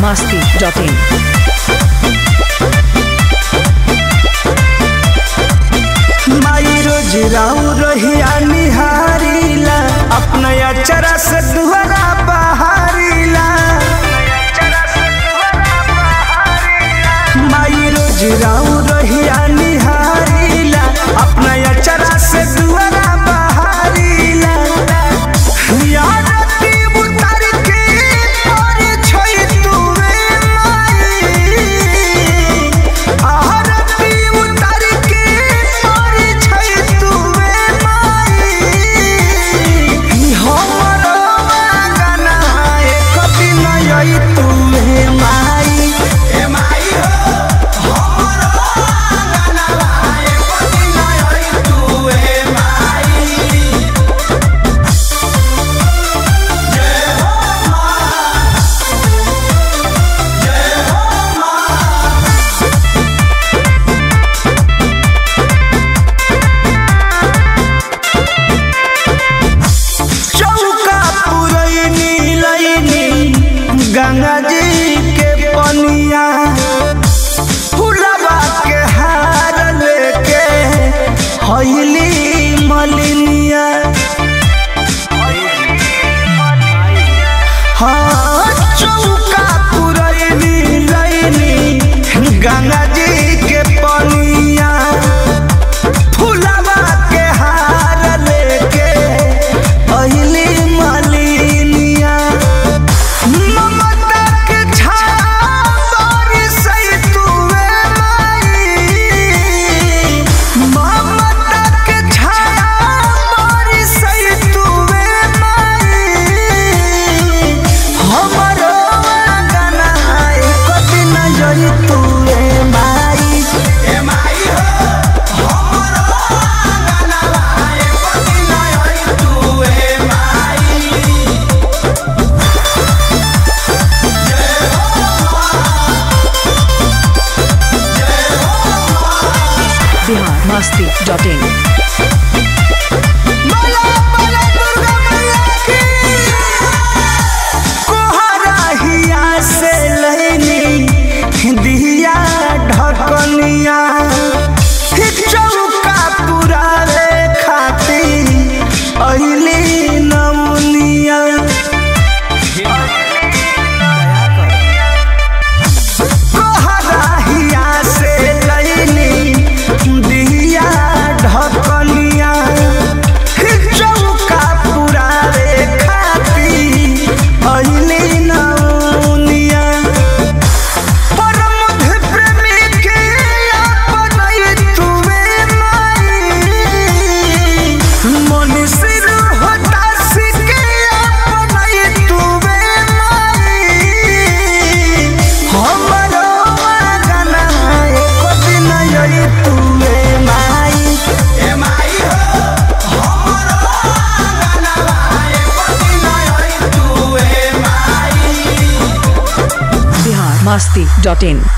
biharmasti.in माई रोज राउ रहिया निहारीला अपना अचरा से दुहरा बहारीला। माई रोज राउ रहिया निहारीला अपना अचरा से दुहरा बहारीला। यारती उतार के और छोई तुवे माई आरती उतार के और छोई तुवे माई हमरो गाना एक दिन आई तुवे माई ए माई हो हमरो गाना एक दिन आई तुवे माई। चौका पुरैनी लैनी गंगा जी के पनिया फुलवा के हार लेके हईली मलिनिया। हाँ चौका पुरैनी लैनी गंगा जी के पनिया फुलवा के हार लेके अहिली मलिनिया। ममता के छावर से तुवे माई ममता के छावर से तुवे माई हमरो गाना एक दिन जई तुवे माई ए माई हो हमरो गाना एक दिन जई तुवे माई। biharmasti.in बोला बोला दुर्गा मैया की कोहराहिया से लैनी दिया ढकनिया चौका पुरावे खातिर अहिली नमुनिया। कोहराहिया से लैनी दिया ढकनिया चौका पुरावे खातिर अहिली नमुनिया। परमध प्रेमी के अपनई तुवे माई मनुष्य होता सिके अपनई तुवे माई हमरो गाना एक दिन आई तुवे माई ए माई हो हमरो गाना एक दिन आई तुवे माई। biharmasti.in